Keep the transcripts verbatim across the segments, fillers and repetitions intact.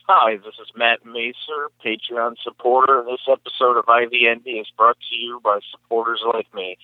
Hi, this is Matt Macer, Patreon supporter. This episode of I V N D is brought to you by supporters like me.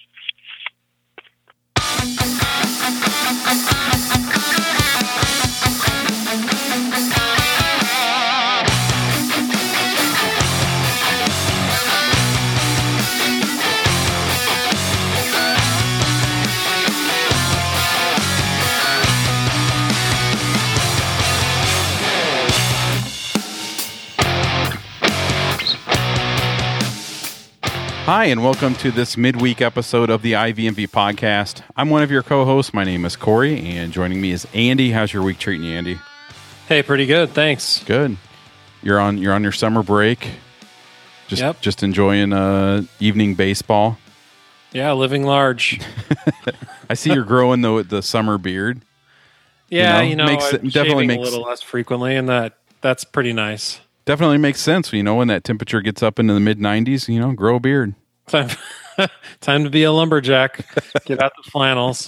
Hi, and welcome to this midweek episode of the I V M V podcast. I'm one of your co-hosts. My name is Corey, and joining me is Andy. How's your week treating you, Andy? Hey, pretty good, thanks. Good. You're on you're on your summer break. Just yep. just enjoying uh, evening baseball. Yeah, living large. I see you're growing the the summer beard. Yeah, you know, you know makes, I'm definitely makes a little less frequently, and that that's pretty nice. Definitely makes sense. You know, when that temperature gets up into the mid nineties, you know, grow a beard. Time, time to be a lumberjack. Get out the flannels.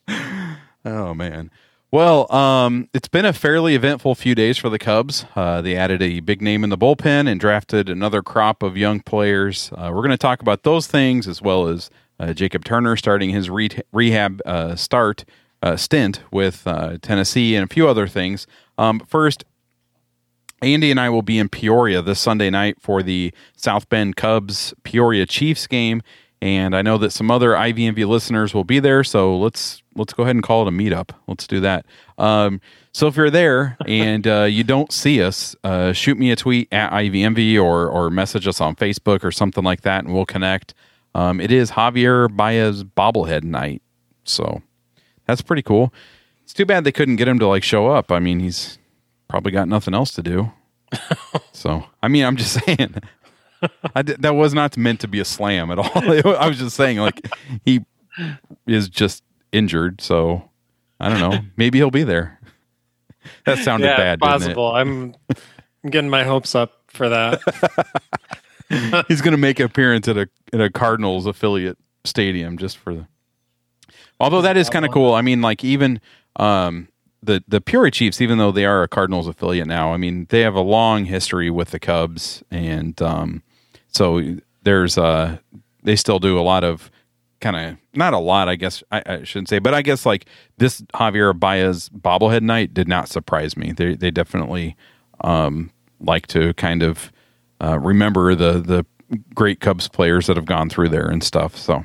Oh, man. Well, um, it's been a fairly eventful few days for the Cubs. Uh, they added a big name in the bullpen and drafted another crop of young players. Uh, we're going to talk about those things, as well as uh, Jacob Turner starting his re- rehab uh, start uh, stint with uh, Tennessee and a few other things. Um, first, Andy and I will be in Peoria this Sunday night for the South Bend Cubs Peoria Chiefs game, and I know that some other I V M V listeners will be there, so let's let's go ahead and call it a meetup. Let's do that. Um, so if you're there and uh, you don't see us, uh, shoot me a tweet at I V M V or or message us on Facebook or something like that, and we'll connect. Um, it is Javier Baez bobblehead night, so that's pretty cool. It's too bad they couldn't get him to like show up. I mean, he's probably got nothing else to do. So, I mean, I'm just saying, I did, that was not meant to be a slam at all. I was just saying, like, he is just injured. So, I don't know. Maybe he'll be there. That sounded yeah, bad, possible. didn't it? I'm, I'm getting my hopes up for that. He's going to make an appearance at a at a Cardinals affiliate stadium just for the. Although that is kind of cool. I mean, like, even. Um, The the Peoria Chiefs, even though they are a Cardinals affiliate now, I mean, they have a long history with the Cubs, and um, so there's uh, they still do a lot of kind of not a lot, I guess I, I shouldn't say, but I guess like this Javier Baez bobblehead night did not surprise me. They they definitely um, like to kind of uh, remember the the great Cubs players that have gone through there and stuff. So.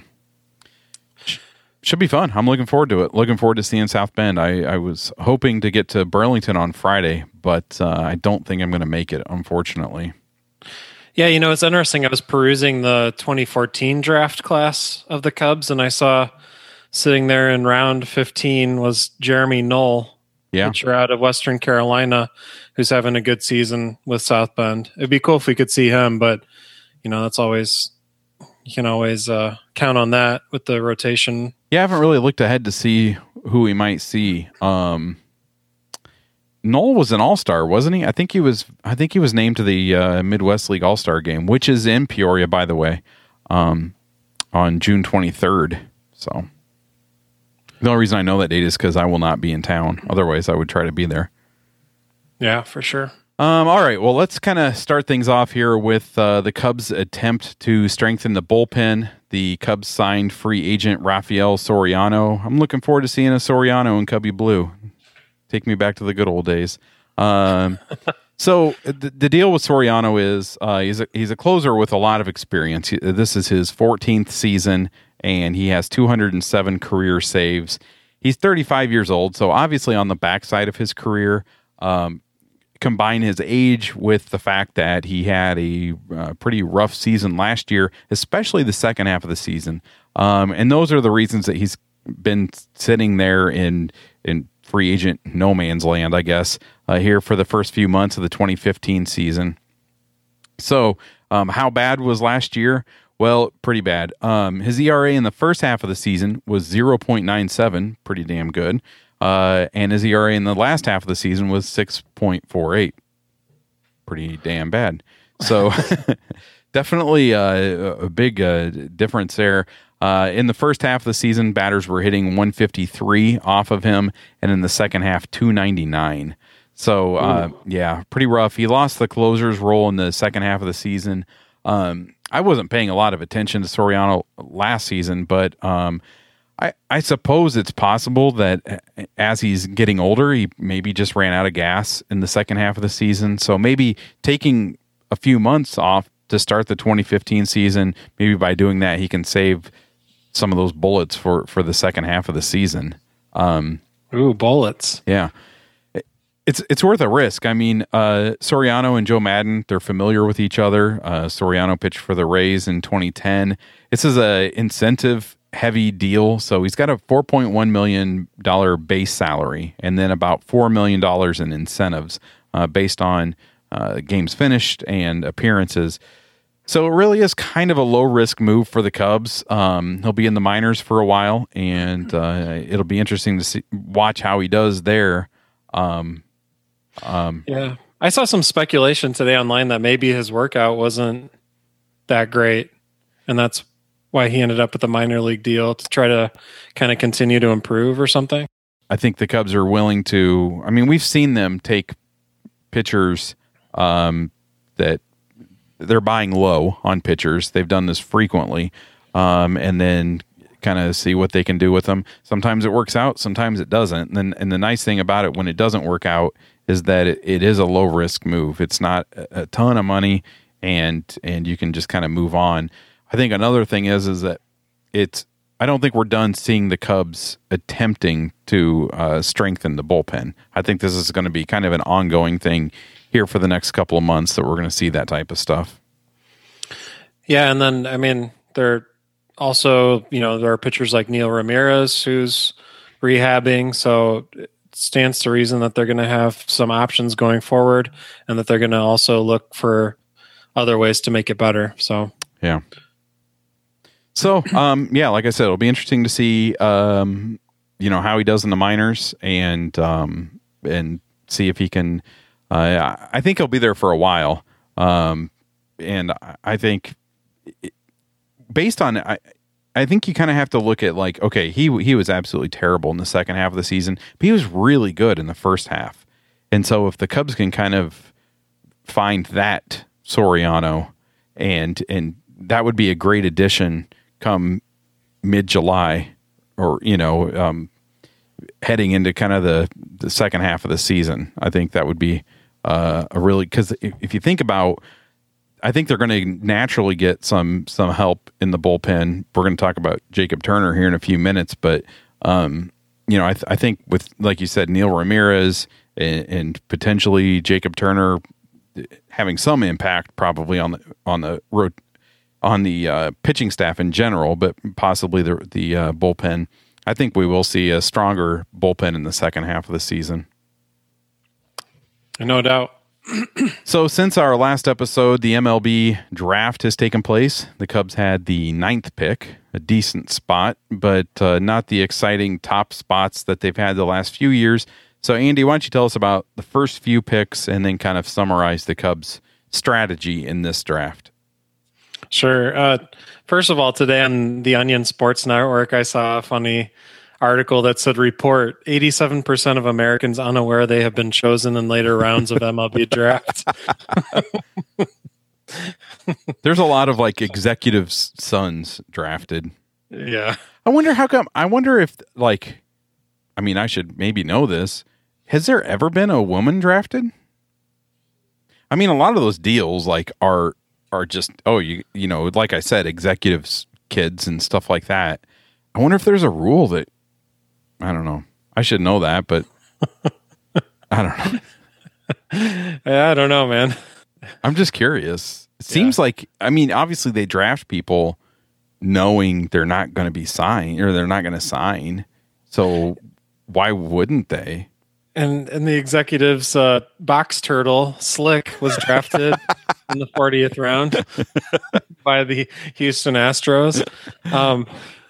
Should be fun. I'm looking forward to it. Looking forward to seeing South Bend. I, I was hoping to get to Burlington on Friday, but uh, I don't think I'm going to make it, unfortunately. Yeah, you know, it's interesting. I was perusing the twenty fourteen draft class of the Cubs, and I saw sitting there in round fifteen was Jeremy Knoll, yeah. pitcher out of Western Carolina, who's having a good season with South Bend. It'd be cool if we could see him, but, you know, that's always... You can always uh, count on that with the rotation. Yeah, I haven't really looked ahead to see who we might see. Um, Knoll was an all-star, wasn't he? I think he was. I think he was named to the uh, Midwest League All-Star game, which is in Peoria, by the way, um, on June twenty-third. So the only reason I know that date is because I will not be in town. Otherwise, I would try to be there. Yeah, for sure. Um, all right, well, let's kind of start things off here with uh, the Cubs' attempt to strengthen the bullpen. The Cubs signed free agent Rafael Soriano. I'm looking forward to seeing a Soriano in Cubby Blue. Take me back to the good old days. Um, so the, the deal with Soriano is uh, he's a, he's a closer with a lot of experience. He, this is his fourteenth season, and he has two hundred seven career saves. He's thirty-five years old, so obviously on the backside of his career. Um, combine his age with the fact that he had a uh, pretty rough season last year, especially the second half of the season. Um, and those are the reasons that he's been sitting there in in free agent no man's land, I guess, uh, here for the first few months of the twenty fifteen season. So um, how bad was last year? Well, pretty bad. Um, his E R A in the first half of the season was zero point nine seven, pretty damn good. Uh, and his E R A in the last half of the season was six point four eight. Pretty damn bad. So definitely uh, a big uh, difference there. Uh, in the first half of the season, batters were hitting one fifty-three off of him, and in the second half, two ninety-nine. So, uh, yeah, pretty rough. He lost the closer's role in the second half of the season. Um, I wasn't paying a lot of attention to Soriano last season, but um, I, I suppose it's possible that as he's getting older, he maybe just ran out of gas in the second half of the season. So maybe taking a few months off to start the twenty fifteen season, maybe by doing that, he can save some of those bullets for, for the second half of the season. Um, Ooh, bullets. Yeah. It's it's worth a risk. I mean, uh, Soriano and Joe Madden, they're familiar with each other. Uh, Soriano pitched for the Rays in twenty ten. This is a incentive-heavy deal, so he's got a four point one million dollars base salary and then about four million dollars in incentives uh, based on uh, games finished and appearances. So it really is kind of a low-risk move for the Cubs. Um, he'll be in the minors for a while, and uh, it'll be interesting to see, watch how he does there. Um, um, yeah, I saw some speculation today online that maybe his workout wasn't that great, and that's why he ended up with a minor league deal to try to kind of continue to improve or something. I think the Cubs are willing to. I mean, we've seen them take pitchers um, that they're buying low on pitchers. They've done this frequently, um, and then kind of see what they can do with them. Sometimes it works out, sometimes it doesn't. And then, and the nice thing about it when it doesn't work out is that it, it is a low risk move. It's not a, a ton of money, and and you can just kind of move on. I think another thing is is that it's. I don't think we're done seeing the Cubs attempting to uh, strengthen the bullpen. I think this is going to be kind of an ongoing thing here for the next couple of months that we're going to see that type of stuff. Yeah, and then I mean there also, you know, there are pitchers like Neil Ramirez who's rehabbing, so it stands to reason that they're going to have some options going forward, and that they're going to also look for other ways to make it better. So yeah. So um, yeah, like I said, it'll be interesting to see um, you know how he does in the minors, and um, and see if he can. Uh, I think he'll be there for a while, um, and I think based on I, I think you kind of have to look at like, okay, he he was absolutely terrible in the second half of the season, but he was really good in the first half, and so if the Cubs can kind of find that Soriano, and and that would be a great addition come mid-July, or you know. Um, heading into kind of the, the second half of the season. I think that would be uh, a really, because if, if you think about, I think they're going to naturally get some some help in the bullpen. We're going to talk about Jacob Turner here in a few minutes, but um, you know, I, th- I think with, like you said, Neil Ramirez and, and potentially Jacob Turner having some impact probably on the on the road on the uh, pitching staff in general, but possibly the the uh, bullpen. I think we will see a stronger bullpen in the second half of the season. No doubt. So since our last episode, the M L B draft has taken place. The Cubs had the ninth pick, a decent spot, but uh, not the exciting top spots that they've had the last few years. So Andy, why don't you tell us about the first few picks and then kind of summarize the Cubs' strategy in this draft? Sure. Uh, first of all, today on the Onion Sports Network, I saw a funny article that said, report eighty-seven percent of Americans unaware they have been chosen in later rounds of M L B draft. There's a lot of like executive sons drafted. Yeah. I wonder how come, I wonder if like, I mean, I should maybe know this. Has there ever been a woman drafted? I mean, a lot of those deals like are, are just, oh, you you know, like I said, executives, kids and stuff like that. I wonder if there's a rule that, I don't know. I should know that, but I don't know. Yeah, I don't know, man. I'm just curious. It seems yeah. like, I mean, obviously they draft people knowing they're not going to be signed or they're not going to sign. So why wouldn't they? And and the executives, uh, box turtle Slick was drafted in the fortieth round by the Houston Astros. Um,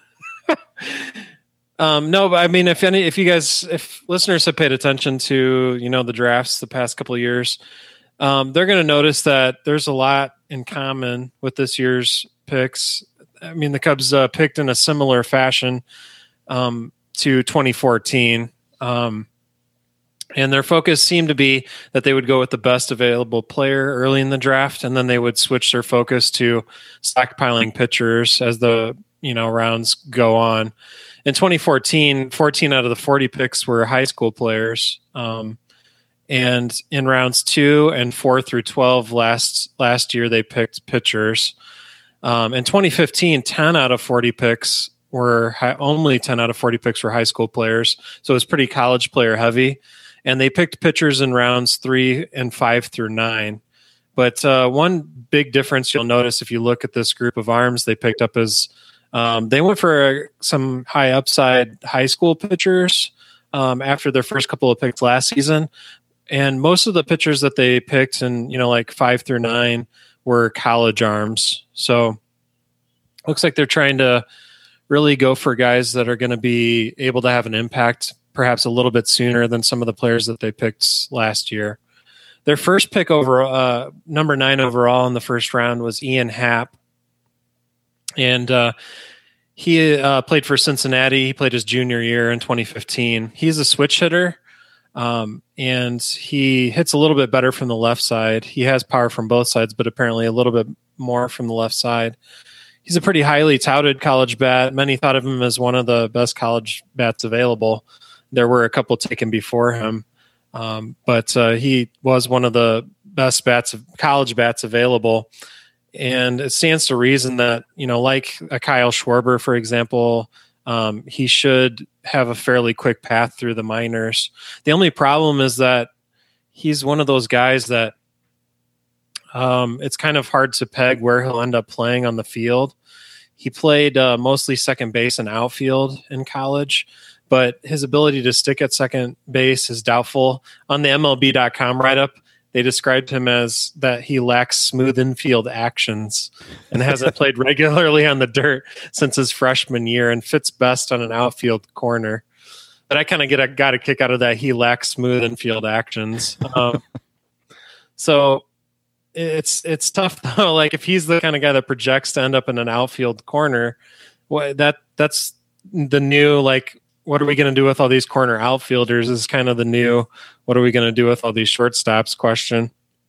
um, no, but I mean, if any, if you guys, if listeners have paid attention to, you know, the drafts the past couple of years, um, they're going to notice that there's a lot in common with this year's picks. I mean, the Cubs uh, picked in a similar fashion um, to twenty fourteen. Um, And their focus seemed to be that they would go with the best available player early in the draft, and then they would switch their focus to stockpiling pitchers as the you know rounds go on. In twenty fourteen, fourteen out of the forty picks were high school players, um, and in rounds two and four through twelve last last year they picked pitchers. Um, in twenty fifteen, ten out of forty picks were high, only ten out of forty picks were high school players, so it was pretty college player heavy. And they picked pitchers in rounds three and five through nine. But uh, one big difference you'll notice if you look at this group of arms they picked up is um, they went for some high upside high school pitchers um, after their first couple of picks last season. And most of the pitchers that they picked in, you know, like five through nine were college arms. So looks like they're trying to really go for guys that are going to be able to have an impact perhaps a little bit sooner than some of the players that they picked last year. Their first pick over uh, number nine overall in the first round was Ian Happ. And uh, he uh, played for Cincinnati. He played his junior year in twenty fifteen. He's a switch hitter, um, and he hits a little bit better from the left side. He has power from both sides, but apparently a little bit more from the left side. He's a pretty highly touted college bat. Many thought of him as one of the best college bats available. There were a couple taken before him, um, but uh, he was one of the best bats, college bats available. And it stands to reason that, you know, like a Kyle Schwarber, for example, um, he should have a fairly quick path through the minors. The only problem is that he's one of those guys that um, it's kind of hard to peg where he'll end up playing on the field. He played uh, mostly second base and outfield in college, but his ability to stick at second base is doubtful. On the M L B dot com write-up, they described him as that he lacks smooth infield actions and hasn't played regularly on the dirt since his freshman year and fits best on an outfield corner. But I kind of get a, got a kick out of that. He lacks smooth infield actions. Um, so it's it's tough though. Like if he's the kind of guy that projects to end up in an outfield corner, well, that that's the new like. What are we going to do with all these corner outfielders is kind of the new, what are we going to do with all these shortstops question.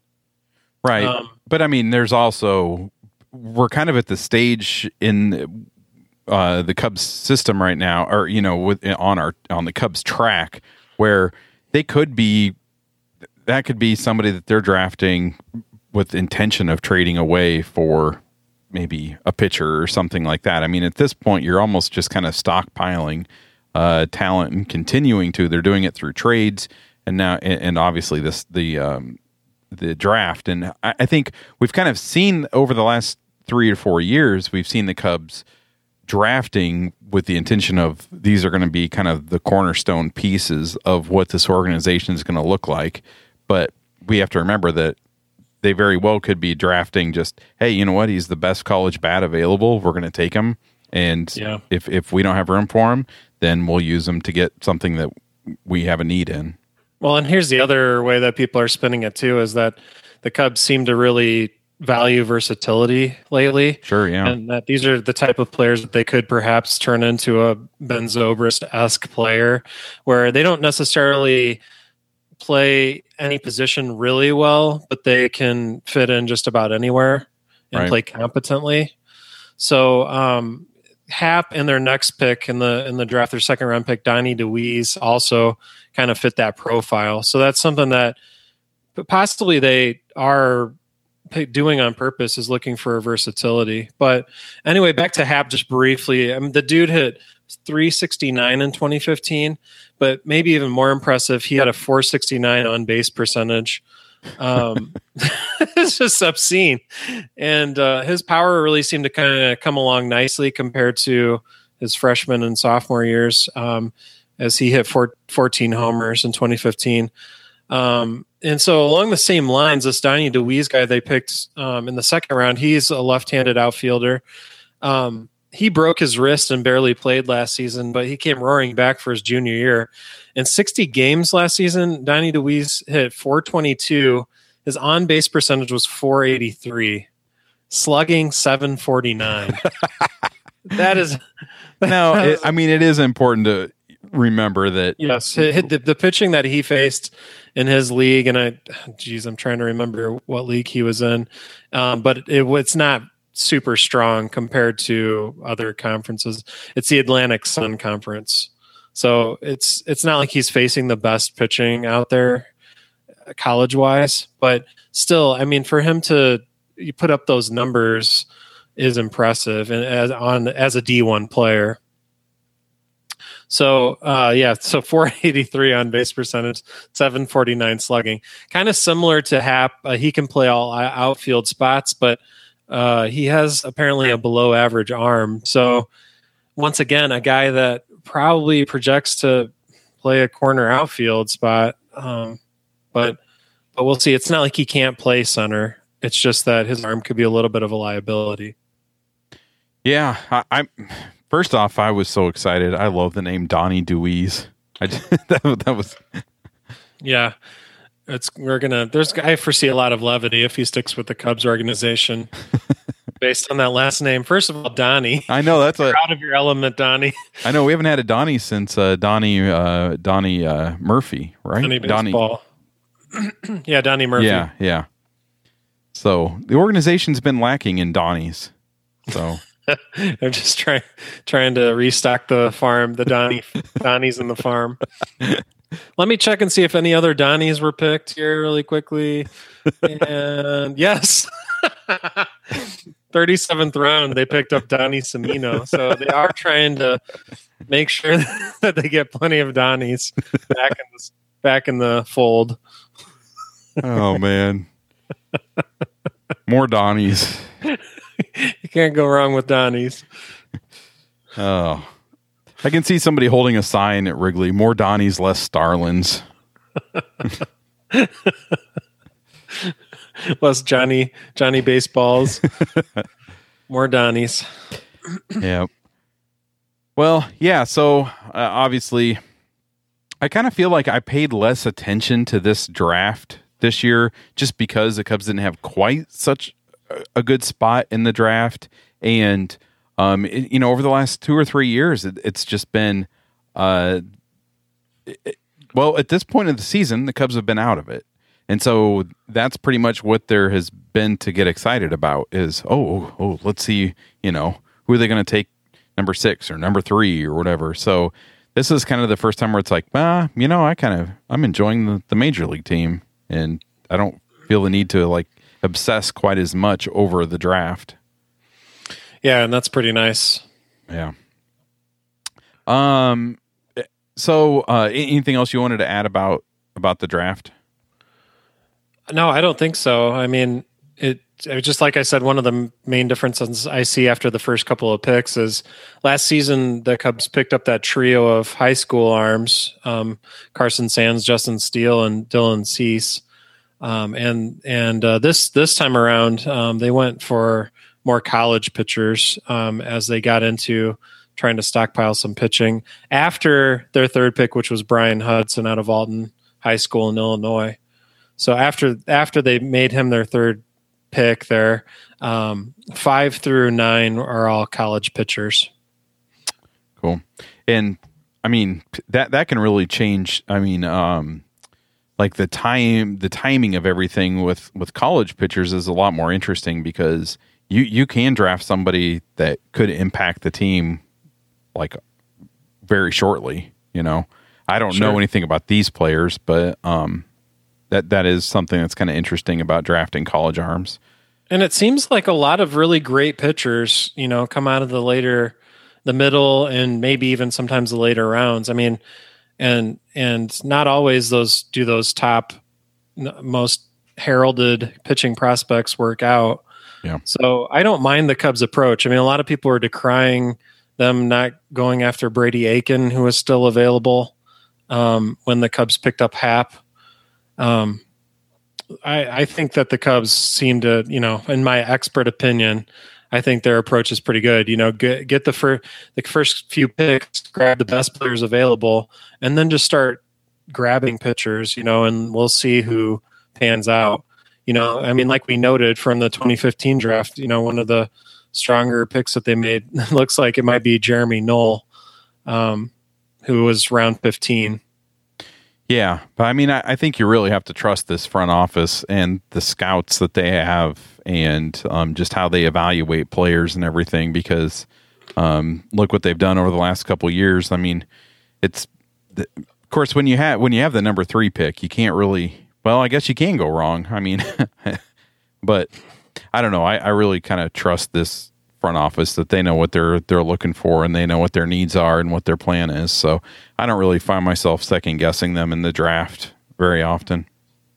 Right. Um, but I mean, there's also, we're kind of at the stage in uh, the Cubs system right now, or, you know, with, on our, on the Cubs track where they could be, that could be somebody that they're drafting with intention of trading away for maybe a pitcher or something like that. I mean, at this point, you're almost just kind of stockpiling Uh, talent and continuing to. They're doing it through trades and now, and, and obviously this the um, the draft. And I, I think we've kind of seen over the last three or four years, we've seen the Cubs drafting with the intention of these are going to be kind of the cornerstone pieces of what this organization is going to look like. But we have to remember that they very well could be drafting just, hey, you know what? He's the best college bat available. We're going to take him. And yeah. if if we don't have room for him, then we'll use them to get something that we have a need in. Well, and here's the other way that people are spinning it too, is that the Cubs seem to really value versatility lately. Sure, yeah. And that these are the type of players that they could perhaps turn into a Ben Zobrist-esque player where they don't necessarily play any position really well, but they can fit in just about anywhere and right. play competently. So, um, Happ in their next pick in the in the draft, their second round pick, Donnie DeWeese, also kind of fit that profile. So that's something that possibly they are doing on purpose, is looking for versatility. But anyway, back to Happ just briefly. I mean, the dude hit three sixty-nine in twenty fifteen, but maybe even more impressive, he had a four sixty-nine on base percentage. Um, it's just obscene. And uh, his power really seemed to kind of come along nicely compared to his freshman and sophomore years, um, as he hit four, fourteen homers in twenty fifteen. Um, and so along the same lines, this Donnie DeWeese guy they picked um, in the second round, he's a left-handed outfielder. Um, he broke his wrist and barely played last season, but he came roaring back for his junior year. In sixty games last season, Donnie DeWeese hit four twenty-two. His on-base percentage was four eighty-three. Slugging seven forty-nine. That is... No, it, I mean, it is important to... remember that. Yes, the, the pitching that he faced in his league, and I, geez, I'm trying to remember what league he was in, um, but it, it's not super strong compared to other conferences. It's the Atlantic Sun Conference, so it's it's not like he's facing the best pitching out there, college wise, but still, I mean, for him to you put up those numbers is impressive, and as on as a D one player. So uh, yeah, so four eighty-three on base percentage, seven forty-nine slugging, kind of similar to Happ. Uh, he can play all outfield spots, but uh, he has apparently a below average arm. So once again, a guy that probably projects to play a corner outfield spot, um, but but we'll see. It's not like he can't play center. It's just that his arm could be a little bit of a liability. Yeah, I, I'm. First off, I was so excited. I love the name Donnie Deweese. I just, that, that was. Yeah, it's we're gonna. There's I foresee a lot of levity if he sticks with the Cubs organization, based on that last name. First of all, Donnie. I know that's You're a out of your element, Donnie. I know we haven't had a Donnie since uh, Donnie uh, Donnie uh, Murphy, right? Donnie baseball. Donnie. Yeah, Donnie Murphy. Yeah, yeah. So the organization's been lacking in Donnies. So. They're just trying trying to restock the farm, the Donnie Donnies in the farm. Let me check and see if any other Donnies were picked here really quickly. And yes, thirty-seventh round, they picked up Donnie Semino. So they are trying to make sure that they get plenty of Donnies back in the, back in the fold. Oh, man. More Donnies. You can't go wrong with Donnies. Oh, I can see somebody holding a sign at Wrigley. More Donnies, less Starlins. Less Johnny Johnny baseballs. More Donnies. Yeah. Well, yeah. So uh, obviously, I kind of feel like I paid less attention to this draft this year just because the Cubs didn't have quite such a good spot in the draft, and um, it, you know, over the last two or three years, it, it's just been, uh, it, well, at this point of the season, the Cubs have been out of it, and so that's pretty much what there has been to get excited about. Is oh, oh, oh let's see, you know, who are they going to take number six or number three or whatever. So this is kind of the first time where it's like, ah, you know, I kind of I'm enjoying the, the major league team, and I don't feel the need to like obsess quite as much over the draft. Yeah, and that's pretty nice. Yeah. Um. So, uh, anything else you wanted to add about about the draft? No, I don't think so. I mean, it just like I said, one of the main differences I see after the first couple of picks is last season the Cubs picked up that trio of high school arms: um, Carson Sands, Justin Steele, and Dylan Cease. Um, and and uh, this this time around, um, they went for more college pitchers um, as they got into trying to stockpile some pitching after their third pick, which was Brian Hudson out of Alton High School in Illinois. So after after they made him their third pick, there um, five through nine are all college pitchers. Cool, and I mean that that can really change. I mean. Um, Like the time, the timing of everything with, with college pitchers is a lot more interesting because you, you can draft somebody that could impact the team like very shortly. You know, I don't Sure. know anything about these players, but um, that that is something that's kind of interesting about drafting college arms. And it seems like a lot of really great pitchers, you know, come out of the later, the middle, and maybe even sometimes the later rounds. I mean. And and not always those do those top most heralded pitching prospects work out. Yeah. So I don't mind the Cubs' approach. I mean, a lot of people are decrying them not going after Brady Aiken, who was still available um, when the Cubs picked up Happ. Um, I, I think that the Cubs seem to, you know, in my expert opinion, I think their approach is pretty good. You know, get get the first the first few picks, grab the best players available, and then just start grabbing pitchers. You know, and we'll see who pans out. You know, I mean, like we noted from the twenty fifteen draft, you know, one of the stronger picks that they made looks like it might be Jeremy Knoll, um, who was round fifteen. Yeah, but I mean, I, I think you really have to trust this front office and the scouts that they have, and um, just how they evaluate players and everything. Because um, look what they've done over the last couple of years. I mean, it's of course when you have when you have the number three pick, you can't really. Well, I guess you can go wrong. I mean, but I don't know. I, I really kind of trust this front office that they know what they're they're looking for, and they know what their needs are and what their plan is. So I don't really find myself second guessing them in the draft very often.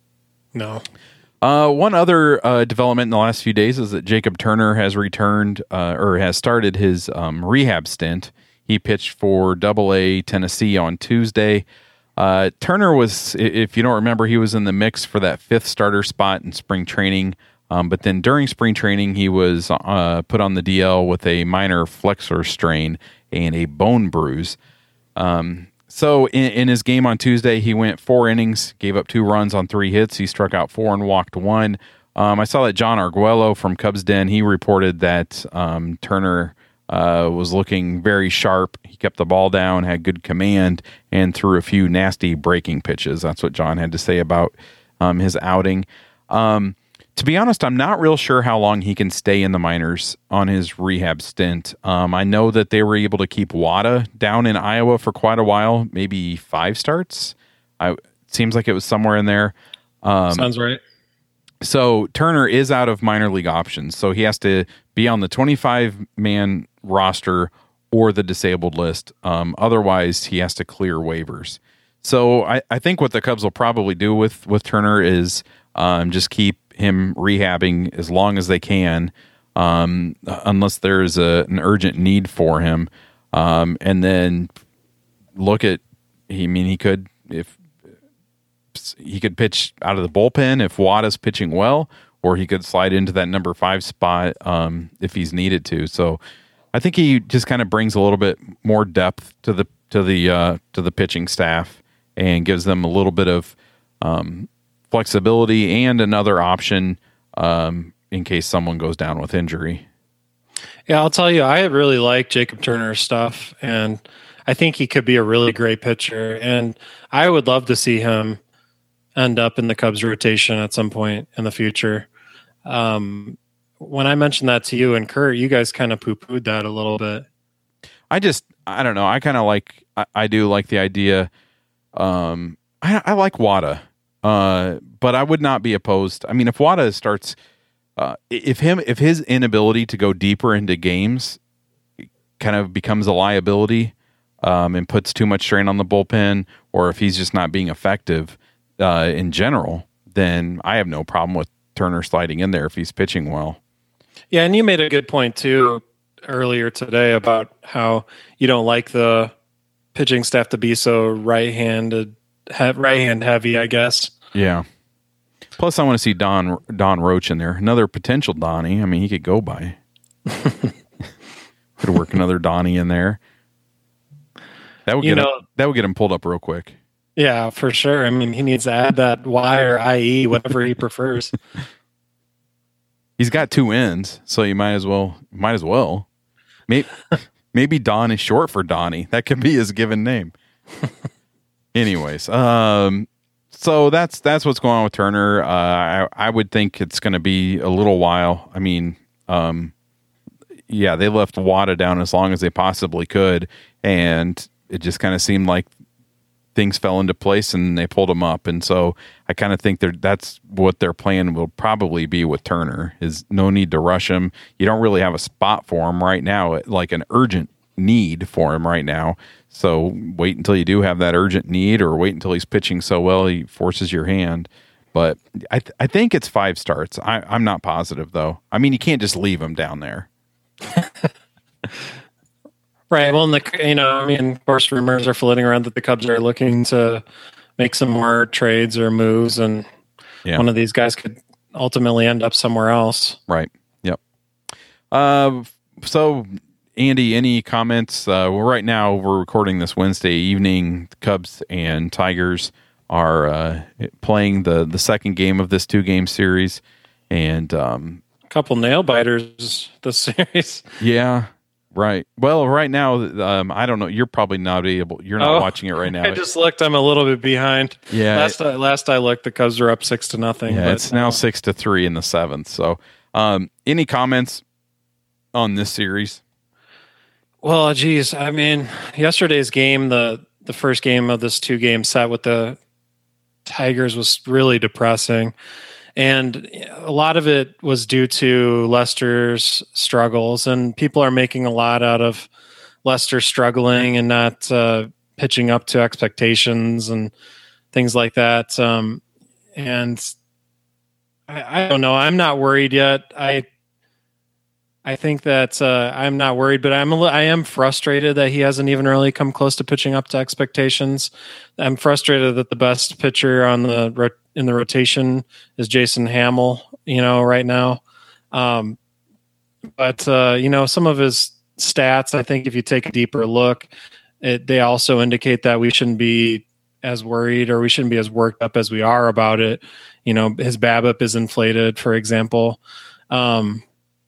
No. Uh, one other uh, development in the last few days is that Jacob Turner has returned uh, or has started his um, rehab stint. He pitched for Double A Tennessee on Tuesday. Uh, Turner was, if you don't remember, he was in the mix for that fifth starter spot in spring training. Um, but then during spring training, he was uh, put on the D L with a minor flexor strain and a bone bruise. Um, so in, in his game on Tuesday, he went four innings, gave up two runs on three hits. He struck out four and walked one. Um, I saw that John Arguello from Cubs Den, he reported that um, Turner uh, was looking very sharp. He kept the ball down, had good command, and threw a few nasty breaking pitches. That's what John had to say about um, his outing. Um, To be honest, I'm not real sure how long he can stay in the minors on his rehab stint. Um, I know that they were able to keep Wada down in Iowa for quite a while, maybe five starts. I, it seems like it was somewhere in there. Um, Sounds right. So Turner is out of minor league options, so he has to be on the twenty-five man roster or the disabled list. Um, otherwise, he has to clear waivers. So I, I think what the Cubs will probably do with, with Turner is um, just keep him rehabbing as long as they can, um, unless there's a, an urgent need for him. Um, and then look at, I mean, he could, if he could pitch out of the bullpen if Wada's pitching well, or he could slide into that number five spot um, if he's needed to. So I think he just kind of brings a little bit more depth to the, to the, uh, to the pitching staff and gives them a little bit of, um, flexibility and another option um, in case someone goes down with injury. Yeah, I'll tell you, I really like Jacob Turner's stuff, and I think he could be a really great pitcher. And I would love to see him end up in the Cubs rotation at some point in the future. Um, when I mentioned that to you and Kurt, you guys kind of poo-pooed that a little bit. I just, I don't know. I kind of like, I, I do like the idea. Um, I, I like Wada. Uh, but I would not be opposed. I mean, if Wada starts, uh, if him, if his inability to go deeper into games kind of becomes a liability, um, and puts too much strain on the bullpen, or if he's just not being effective, uh, in general, then I have no problem with Turner sliding in there if he's pitching well. Yeah. And you made a good point too earlier today about how you don't like the pitching staff to be so right-handed, right hand heavy, I guess. Yeah. Plus, I want to see Don Don Roach in there. Another potential Donnie. I mean, he could go by. Could work another Donnie in there. That would you get know, him, that would get him pulled up real quick. Yeah, for sure. I mean, he needs to add that Y or I E, whatever he prefers. He's got two ends, so you might as well might as well. Maybe maybe Don is short for Donnie. That could be his given name. Anyways, um. So that's that's what's going on with Turner. Uh, I, I would think it's going to be a little while. I mean, um, yeah, they left Wada down as long as they possibly could, and it just kind of seemed like things fell into place and they pulled him up. And so I kind of think that's what their plan will probably be with Turner, is no need to rush him. You don't really have a spot for him right now, like an urgent need for him right now. So wait until you do have that urgent need, or wait until he's pitching so well he forces your hand. But I th- I think it's five starts. I, I'm not positive, though. I mean, you can't just leave him down there. Right. Well, in the, you know, I mean, of course, rumors are floating around that the Cubs are looking to make some more trades or moves, and yeah. one of these guys could ultimately end up somewhere else. Right. Yep. Uh, so... Andy, any comments? Uh, well, right now we're recording this Wednesday evening. The Cubs and Tigers are uh, playing the, the second game of this two game series, and um, a couple nail biters this series. Yeah, Right. Well, right now, um, I don't know. You're probably not able. You're not Oh, watching it right now. I just looked. I'm a little bit behind. Yeah. Last I, last I looked, the Cubs are up six to nothing. Yeah, but it's now six to three in the seventh. So, um, any comments on this series? Well, geez, I mean, yesterday's game, the the first game of this two game set with the Tigers was really depressing. And a lot of it was due to Lester's struggles, and people are making a lot out of Lester struggling and not uh, pitching up to expectations and things like that. Um, and I, I don't know. I'm not worried yet. I I think that uh, I'm not worried, but I'm a li- I am frustrated that he hasn't even really come close to pitching up to expectations. I'm frustrated that the best pitcher on the ro- in the rotation is Jason Hamill, you know, right now. Um, but uh, you know, some of his stats, I think, if you take a deeper look, it, they also indicate that we shouldn't be as worried, or we shouldn't be as worked up as we are about it. You know, his BABIP is inflated, for example. Um,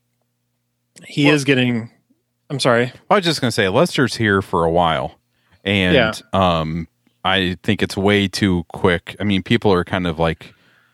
He well, is getting. I'm sorry. I was just going to say Lester's here for a while, and yeah. um, I think it's way too quick. I mean, people are kind of like,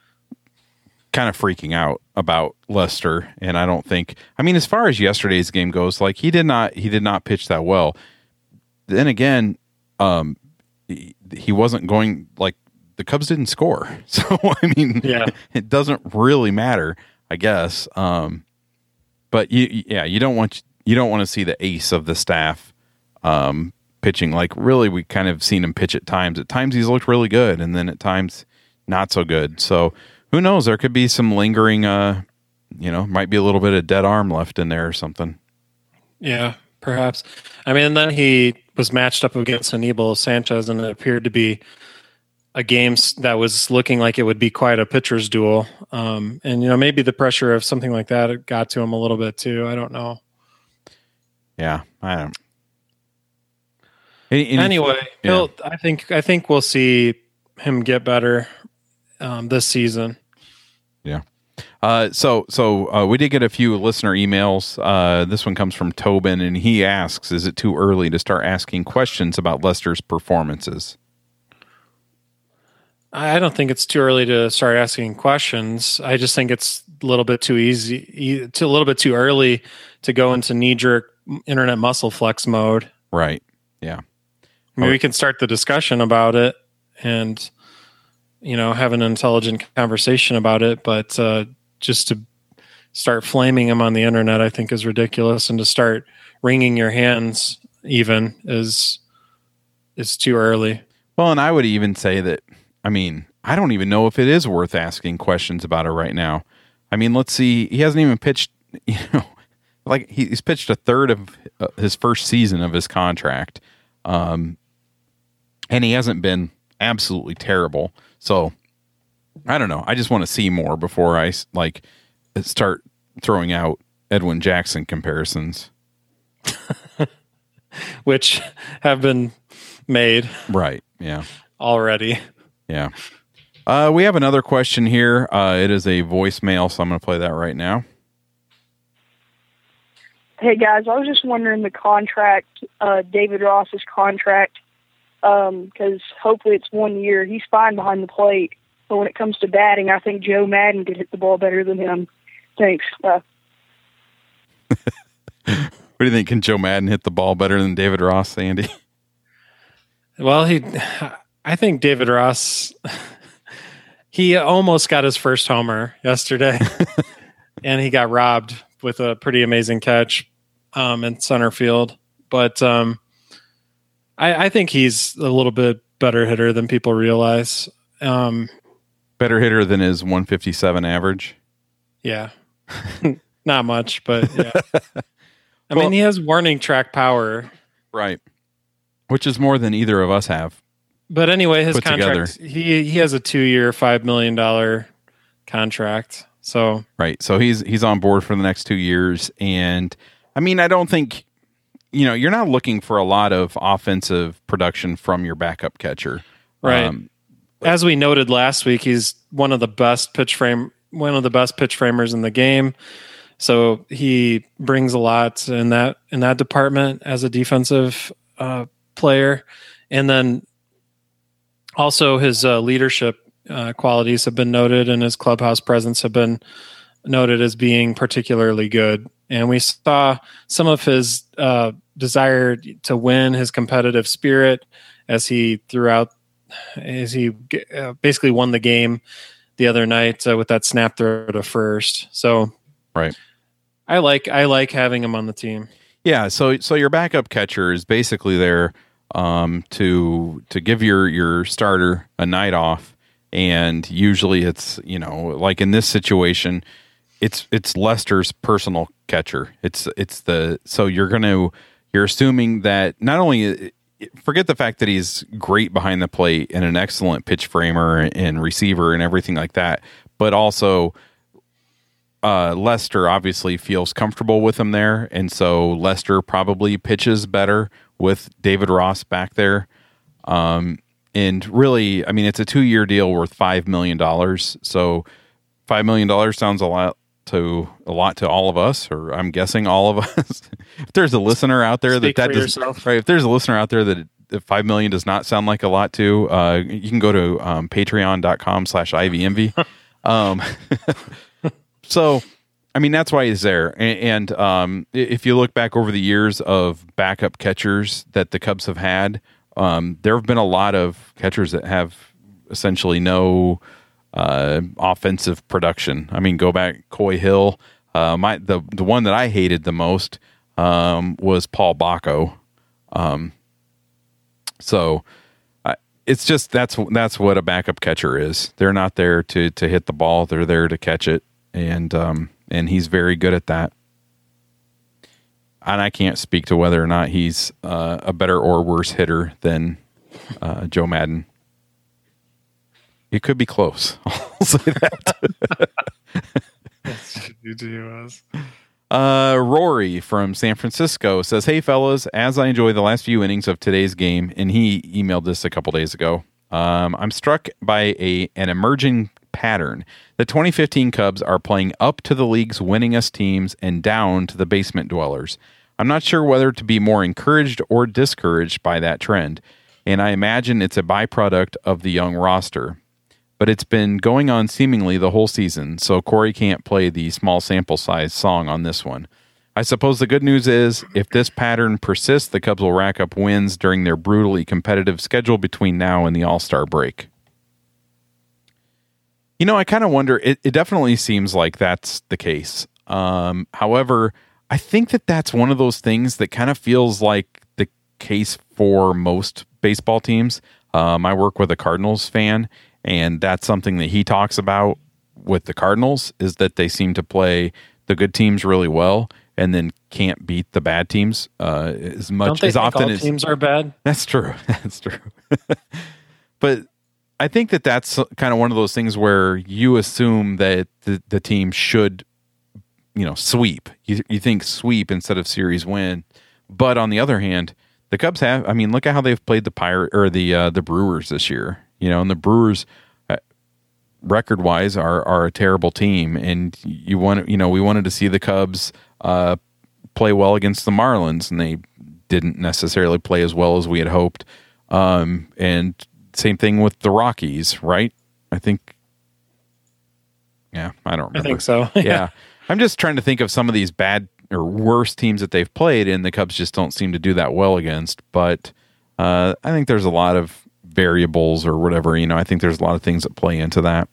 kind of freaking out about Lester, and I don't think. I mean, as far as yesterday's game goes, like he did not, he did not pitch that well. Then again, um, he, he wasn't going like the Cubs didn't score, so I mean, yeah, it doesn't really matter, I guess. Um, But you, yeah, you don't want you don't want to see the ace of the staff um, pitching. Like really, we kind of seen him pitch at times. At times he's looked really good, and then at times not so good. So who knows? There could be some lingering, uh, you know, might be a little bit of dead arm left in there or something. Yeah, perhaps. I mean, then he was matched up against Anibal Sanchez, and it appeared to be a game that was looking like it would be quite a pitcher's duel. Um, and, you know, maybe the pressure of something like that got to him a little bit too. I don't know. Yeah. I don't. Any, any, anyway, yeah. he'll, I think, I think we'll see him get better um, this season. Yeah. Uh, so, so uh, we did get a few listener emails. Uh, this one comes from Tobin, and he asks, is it too early to start asking questions about Lester's performances? I don't think it's too early to start asking questions. I just think it's a little bit too easy, a little bit too early to go into knee-jerk internet muscle flex mode. Right. Yeah. I mean, we can start the discussion about it and, you know, have an intelligent conversation about it. But uh, just to start flaming him on the internet, I think is ridiculous. And to start wringing your hands even is is too early. Well, and I would even say that, I mean, I don't even know if it is worth asking questions about it right now. I mean, let's see. He hasn't even pitched, you know, like he's pitched a third of his first season of his contract. Um, and he hasn't been absolutely terrible. So I don't know. I just want to see more before I like start throwing out Edwin Jackson comparisons, which have been made. Right. Yeah. Already. Yeah. Uh, we have another question here. Uh, it is a voicemail, so I'm going to play that right now. Hey, guys, I was just wondering the contract, uh, David Ross's contract, because um, hopefully it's one year. He's fine behind the plate, but when it comes to batting, I think Joe Madden could hit the ball better than him. Thanks. Uh, what do you think? Can Joe Madden hit the ball better than David Ross, Andy? Well, he, I think David Ross, he almost got his first homer yesterday, and he got robbed with a pretty amazing catch um, in center field. But um, I, I think he's a little bit better hitter than people realize. Um, better hitter than his one fifty-seven average? Yeah. Not much, but yeah. I well, mean, he has warning track power. Right. Which is more than either of us have. But anyway, his contract, he he has a two-year, five million dollars contract. So right, so he's he's on board for the next two years, and I mean, I don't think, you know, you're not looking for a lot of offensive production from your backup catcher, right? Um, As we noted last week, he's one of the best pitch frame, one of the best pitch framers in the game. So he brings a lot in that in that department as a defensive uh, player, and then also his uh, leadership uh, qualities have been noted, and his clubhouse presence have been noted as being particularly good. And we saw some of his uh, desire to win, his competitive spirit, as he threw out, as he uh, basically won the game the other night uh, with that snap throw to first. So, right, I like I like having him on the team. Yeah, so so your backup catcher is basically there um, to to give your your starter a night off, and usually it's, you know, like in this situation, it's it's Lester's personal catcher. It's it's the so you're gonna you're assuming that not only forget the fact that he's great behind the plate and an excellent pitch framer and receiver and everything like that, but also uh, Lester obviously feels comfortable with him there, and so Lester probably pitches better with David Ross back there. Um, and really, I mean, it's a two-year deal worth five million dollars. So five million dollars sounds a lot to a lot to all of us, or I'm guessing all of us. If there's a listener out there Speak that that for does, yourself. right, if there's a listener out there that that five million does not sound like a lot to, uh, you can go to um, patreon.com slash IVMV. um, so, I mean, that's why he's there. And, and um, if you look back over the years of backup catchers that the Cubs have had, um, there have been a lot of catchers that have essentially no uh, offensive production. I mean, go back Coy Hill. Uh, my the the one that I hated the most um, was Paul Bacco. Um, so I, it's just that's that's what a backup catcher is. They're not there to to hit the ball. They're there to catch it, and um, and he's very good at that. And I can't speak to whether or not he's uh, a better or worse hitter than uh, Joe Maddon. It could be close. I'll say that. You do us. Uh, Rory from San Francisco says, "Hey fellas, as I enjoy the last few innings of today's game," and he emailed this a couple days ago, um, "I'm struck by a an emerging pattern. The twenty fifteen Cubs are playing up to the league's winningest teams and down to the basement dwellers. I'm not sure whether to be more encouraged or discouraged by that trend, and I imagine it's a byproduct of the young roster. But it's been going on seemingly the whole season, so Corey can't play the small sample size song on this one. I suppose the good news is, if this pattern persists, the Cubs will rack up wins during their brutally competitive schedule between now and the All-Star break." You know, I kind of wonder, it, it definitely seems like that's the case. Um, however, I think that that's one of those things that kind of feels like the case for most baseball teams. Um, I work with a Cardinals fan, and that's something that he talks about with the Cardinals, is that they seem to play the good teams really well and then can't beat the bad teams uh, as much Don't they as think often all as teams are bad. That's true. That's true. But I think that that's kind of one of those things where you assume that the, the team should, you know, sweep. You, you think sweep instead of series win. But on the other hand, the Cubs have, I mean, look at how they've played the Pirate or the uh, the Brewers this year. You know, and the Brewers, uh, record-wise, are are a terrible team. And you want, you know, we wanted to see the Cubs uh, play well against the Marlins, and they didn't necessarily play as well as we had hoped. Um, and same thing with the Rockies, right? I think. Yeah, I don't remember. I think so. Yeah, I'm just trying to think of some of these bad or worse teams that they've played, and the Cubs just don't seem to do that well against. But uh, I think there's a lot of variables or whatever, you know, I think there's a lot of things that play into that.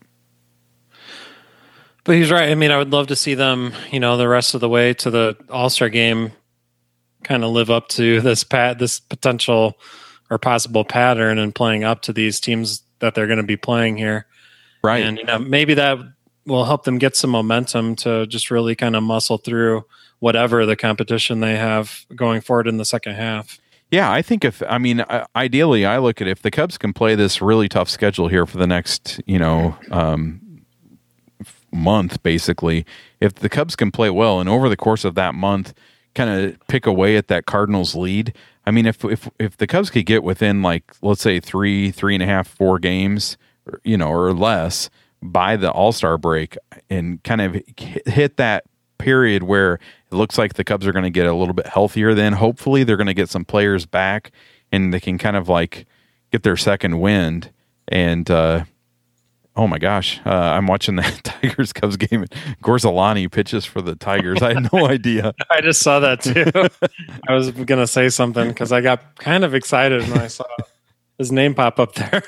But he's right. I mean, I would love to see them, you know, the rest of the way to the All-Star game kind of live up to this pat, this potential or possible pattern and playing up to these teams that they're going to be playing here. Right. And, you know, maybe that will help them get some momentum to just really kind of muscle through whatever the competition they have going forward in the second half. Yeah, I think if, I mean, ideally, I look at if the Cubs can play this really tough schedule here for the next, you know, um, month, basically, if the Cubs can play well and over the course of that month, kind of pick away at that Cardinals lead. I mean, if, if, if the Cubs could get within, like, let's say three, three and a half, four games, you know, or less by the All-Star break and kind of hit that period where it looks like the Cubs are going to get a little bit healthier. Then hopefully they're going to get some players back and they can kind of like get their second wind. And uh, oh my gosh, uh, I'm watching the Tigers Cubs game. Gorzolani pitches for the Tigers. I had no idea. I just saw that too. I was going to say something because I got kind of excited when I saw his name pop up there.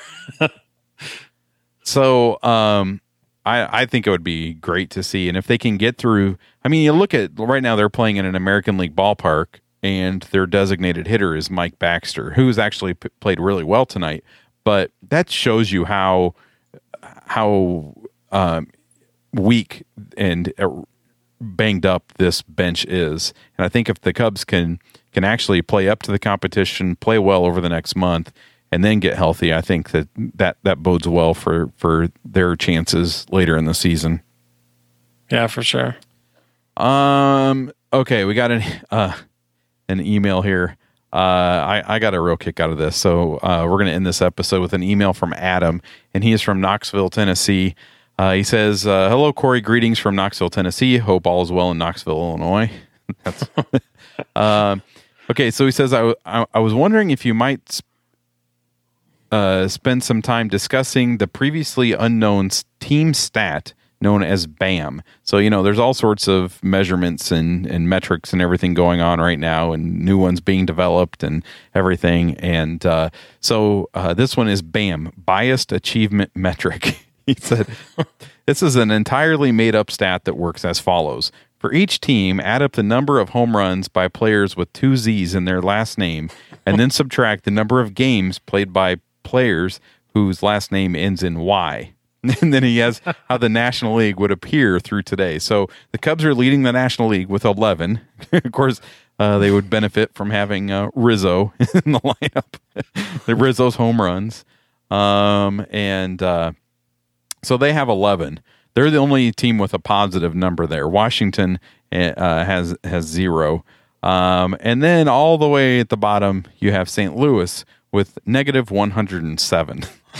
So um, I, I think it would be great to see. And if they can get through, I mean, you look at right now, they're playing in an American League ballpark, and their designated hitter is Mike Baxter, who's actually p- played really well tonight. But that shows you how how um, weak and uh, banged up this bench is. And I think if the Cubs can can actually play up to the competition, play well over the next month, and then get healthy, I think that that, that bodes well for, for their chances later in the season. Yeah, for sure. Um. Okay, we got an uh, an email here. Uh, I, I got a real kick out of this. So uh, we're going to end this episode with an email from Adam, and he is from Knoxville, Tennessee. Uh, he says, uh, hello, Corey. Greetings from Knoxville, Tennessee. Hope all is well in Knoxville, Illinois. That's um, okay, so he says, I, I, I was wondering if you might uh, spend some time discussing the previously unknown team stat known as B A M. So, you know, there's all sorts of measurements and, and metrics and everything going on right now, and new ones being developed and everything. And uh, so uh, this one is B A M, Biased Achievement Metric. He said, this is an entirely made-up stat that works as follows. For each team, add up the number of home runs by players with two Z's in their last name, and then subtract the number of games played by players whose last name ends in Y. And then he has how the National League would appear through today. So the Cubs are leading the National League with eleven. Of course, uh, they would benefit from having uh, Rizzo in the lineup. The Rizzo's home runs. Um, and uh, so they have eleven. They're the only team with a positive number there. Washington uh, has has zero. Um, and then all the way at the bottom, you have Saint Louis with negative one hundred seven.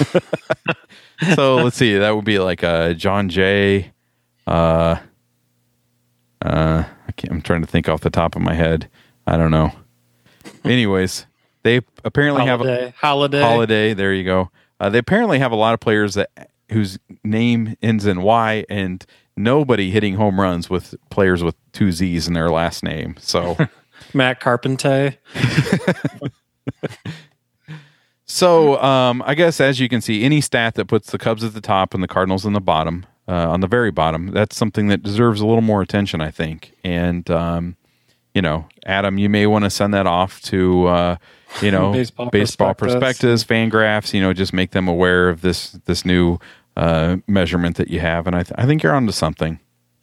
So let's see. That would be like uh, John Jay. Uh, uh, I can't, I'm trying to think off the top of my head. I don't know. Anyways, they apparently Holiday. have a Holiday. Holiday. There you go. Uh, they apparently have a lot of players that whose name ends in Y, and nobody hitting home runs with players with two Z's in their last name. So Matt Carpenter. So, um, I guess as you can see, any stat that puts the Cubs at the top and the Cardinals in the bottom, uh, on the very bottom, that's something that deserves a little more attention, I think. And, um, you know, Adam, you may want to send that off to, uh, you know, Baseball, baseball Prospectus. Prospectus, Fangraphs, you know, just make them aware of this, this new uh, measurement that you have. And I, th- I think you're onto something.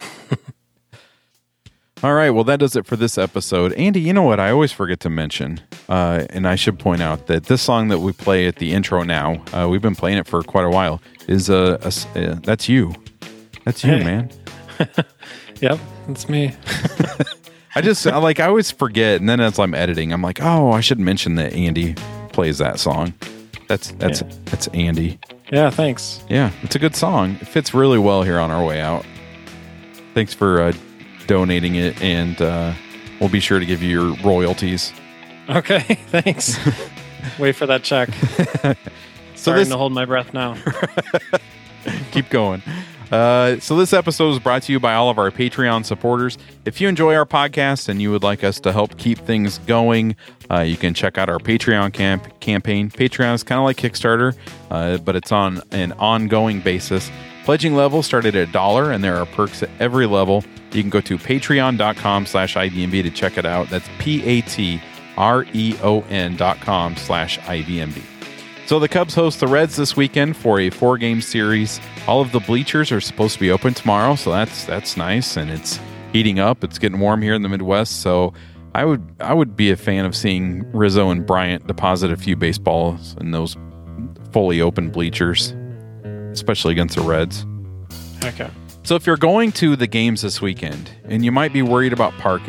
All right, well, that does it for this episode. Andy, you know what? I always forget to mention, uh, and I should point out that this song that we play at the intro now, uh, we've been playing it for quite a while, is uh, a, a, that's you. That's you, Hey. man. Yep, that's me. I just, I, like, I always forget, and then as I'm editing, I'm like, oh, I should mention that Andy plays that song. That's, that's, Yeah. that's Andy. Yeah, thanks. Yeah, it's a good song. It fits really well here on our way out. Thanks for uh, donating it, and uh, we'll be sure to give you your royalties. Okay, thanks. Wait for that check. So Starting this, to hold my breath now. keep going. Uh, so this episode is brought to you by all of our Patreon supporters. If you enjoy our podcast and you would like us to help keep things going, uh, you can check out our Patreon camp campaign. Patreon is kind of like Kickstarter, uh, but it's on an ongoing basis. Pledging levels start at a dollar, and there are perks at every level. You can go to patreon.com slash IVMB to check it out. That's P-A-T-R-E-O-N dot com slash IVMB. So the Cubs host the Reds this weekend for a four-game series. All of the bleachers are supposed to be open tomorrow, so that's that's nice, and it's heating up. It's getting warm here in the Midwest, so I would I would be a fan of seeing Rizzo and Bryant deposit a few baseballs in those fully open bleachers, especially against the Reds. Okay. So if you're going to the games this weekend and you might be worried about parking,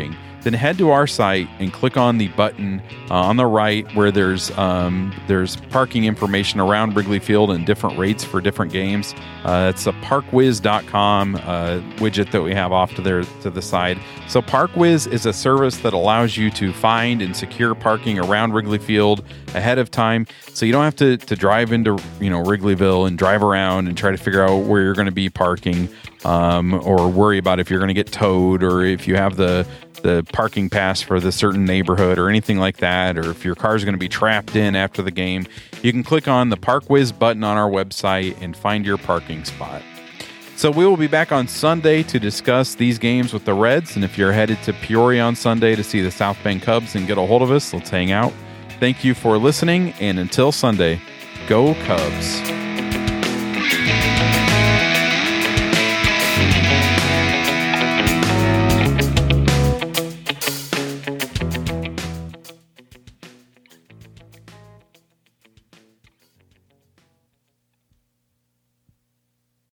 then head to our site and click on the button uh, on the right where there's um, there's parking information around Wrigley Field and different rates for different games. Uh, it's a parkwiz dot com uh, widget that we have off to there to the side. So ParkWiz is a service that allows you to find and secure parking around Wrigley Field ahead of time, so you don't have to, to drive into you know Wrigleyville and drive around and try to figure out where you're going to be parking, um, or worry about if you're going to get towed, or if you have the the parking pass for the certain neighborhood or anything like that, or if your car is going to be trapped in after the game. You can click on the ParkWiz button on our website and find your parking spot. So we will be back on Sunday to discuss these games with the Reds, and if you're headed to Peoria on Sunday to see the South Bend Cubs and get a hold of us, let's hang out. Thank you for listening, and until Sunday, go Cubs.